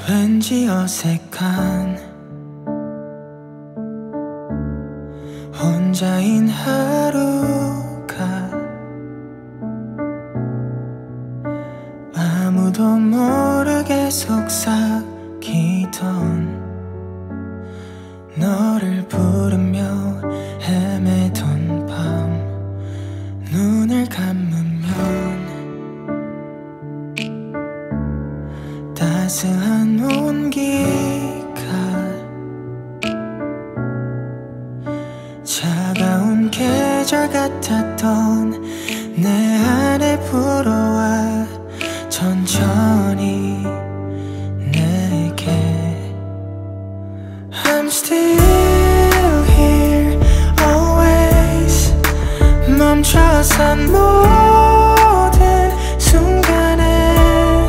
왠지 어색한 혼자인 하루가 아무도 모르게 속삭이던 너를 부르며 헤매던 밤 눈을 감으면 따스한 온기가 차가운 계절 같았던 내 안에 불어와 천천히 내게 I'm still here always 멈춰선 모든 순간에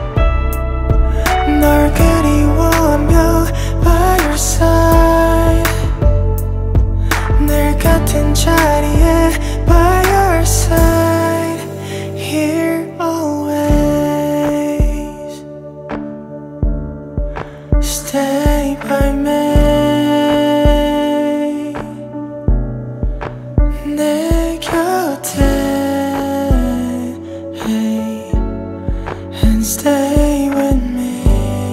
널 그리워하며 by your side 늘 같은 자리에 by your side here always stay by me 내 곁에 and stay with me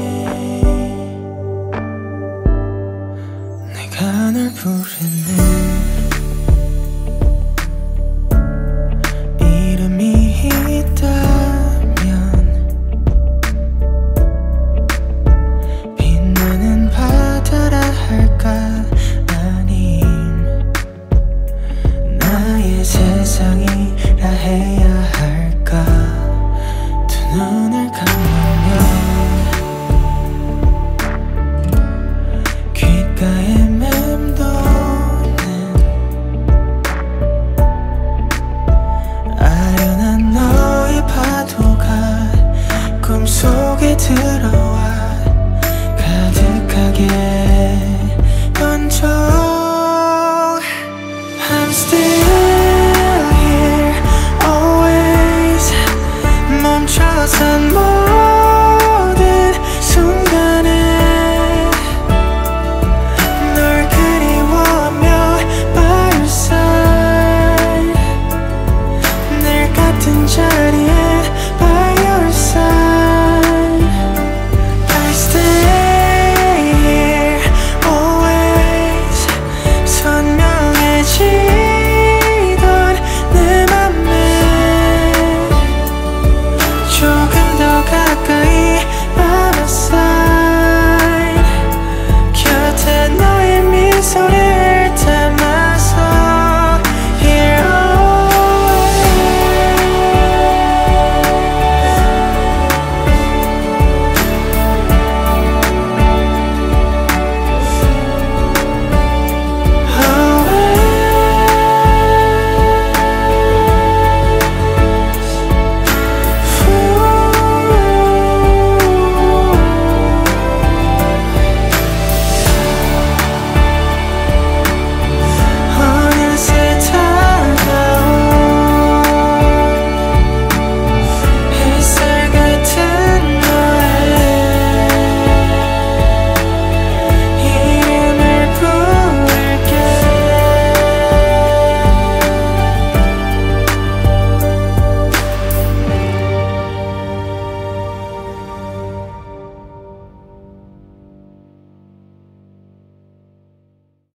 내가 널 부르는